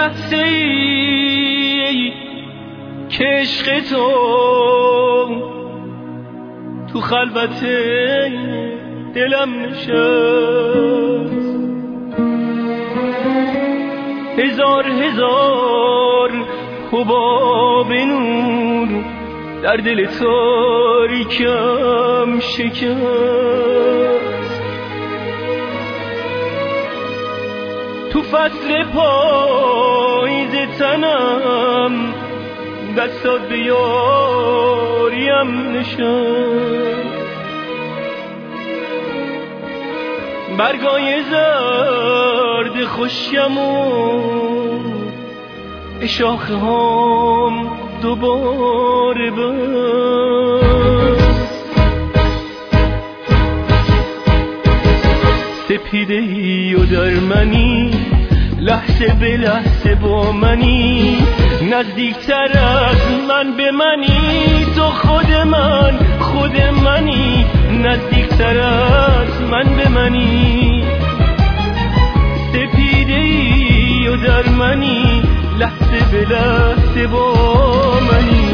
لحظه ای که عشق تو خلوت دلم نشست، هزار هزار حباب نور در دل تاریکم شکست. تو فصل پاییز تنم دستات به یاریم نشست، برگای زرد خوشیمون به شاخه هم دوباره بست. سپیده ای و در منی، لحظه به لحظه با منی، نزدیکتر از من به منی، تو خود منی، نزدیکتر از من به منی. سپیده ای و در منی، لحظه به لحظه با منی.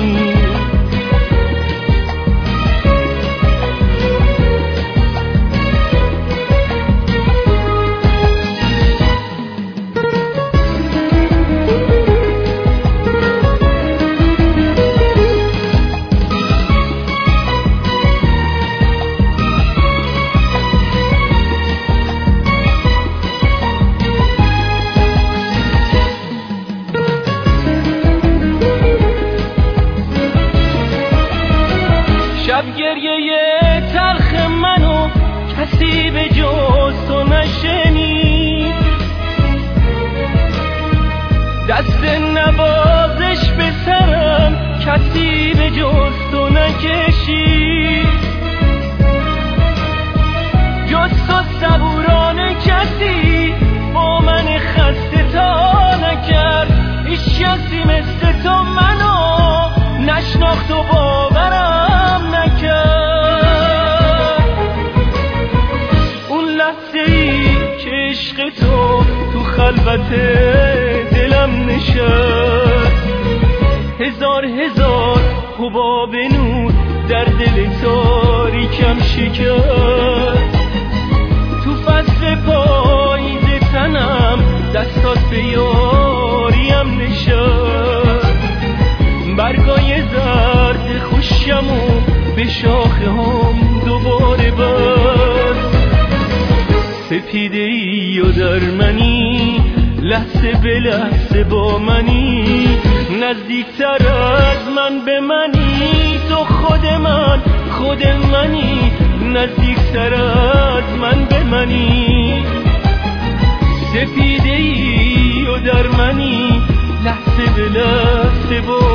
شب گریه تلخ منو کسی به جز تو نشنید، دست نوازش به سرم کسی به جز تو نکشید، جز تو صبورانه کسی با من خسته تا نکرد، هیچ کسی مثل تو منو نشناخت و باورم نکرد. اون لحظه ای که عشق تو خلوت دلم نشست، هزار هزار حباب نور در دل تاریکم شکست. تو فصل پاییز تنم دستات به یاریم نشست، برگای زرد خوشیمو به شاخه هم دوباره بست. سپیده ای و در منی، لحظه به لحظه با منی، نزدیکتر از من به منی، تو خود منی، نزدیکتر از من به منی. سپیده ای و در منی، لحظه به لحظه با